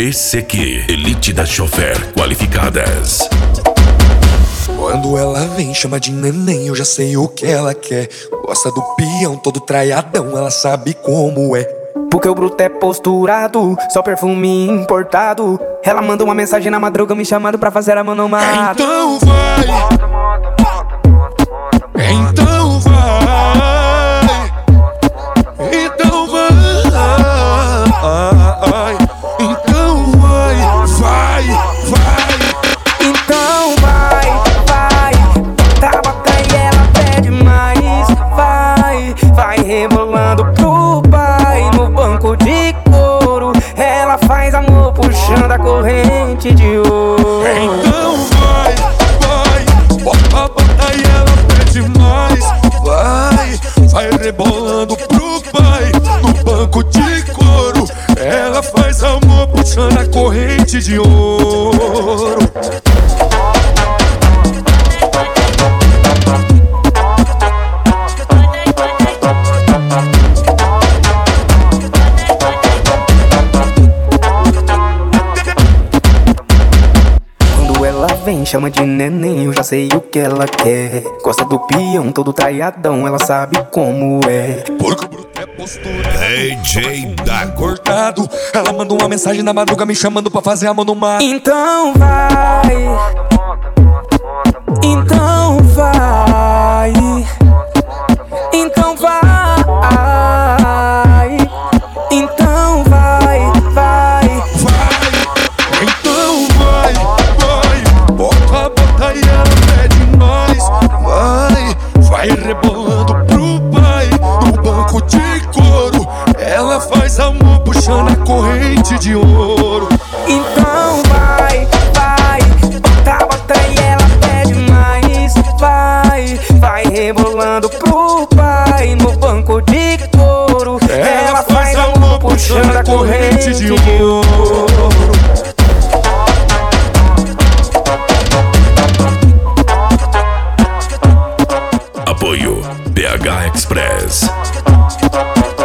ECQ, Elite das Chofer Qualificadas. Quando ela vem, chama de neném, eu já sei o que ela quer. Gosta do peão, todo traiadão, ela sabe como é. Porque o bruto é posturado, só perfume importado. Ela manda uma mensagem na madruga me chamando pra fazer a manomada. Então vai, então vai, então vai, então vai, vai, vai. Então vai, bota e ela pede mais. Vai rebolando pro pai no banco de couro. Ela faz amor puxando a corrente de ouro. Então vai, bota e ela pede mais. Vai rebolando pro pai no banco de couro. Ela faz amor puxando a corrente de ouro. Ela vem, chama de neném, eu já sei o que ela quer. Gosta do peão, todo traiadão, ela sabe como é. Porque o bruto é postura DJ da cortado. Ela manda uma mensagem na madruga me chamando pra fazer amor no mar. Então vai, então vai, então vai, então vai, vai. Então vai, bota e ela pede mais. Vai rebolando pro pai no banco de couro. Ela faz amor puxando a corrente de ouro. Então vai, bota e ela pede mais. Vai rebolando pro pai no banco de couro. Ela faz amor puxando a corrente de ouro. Apoio PH Express.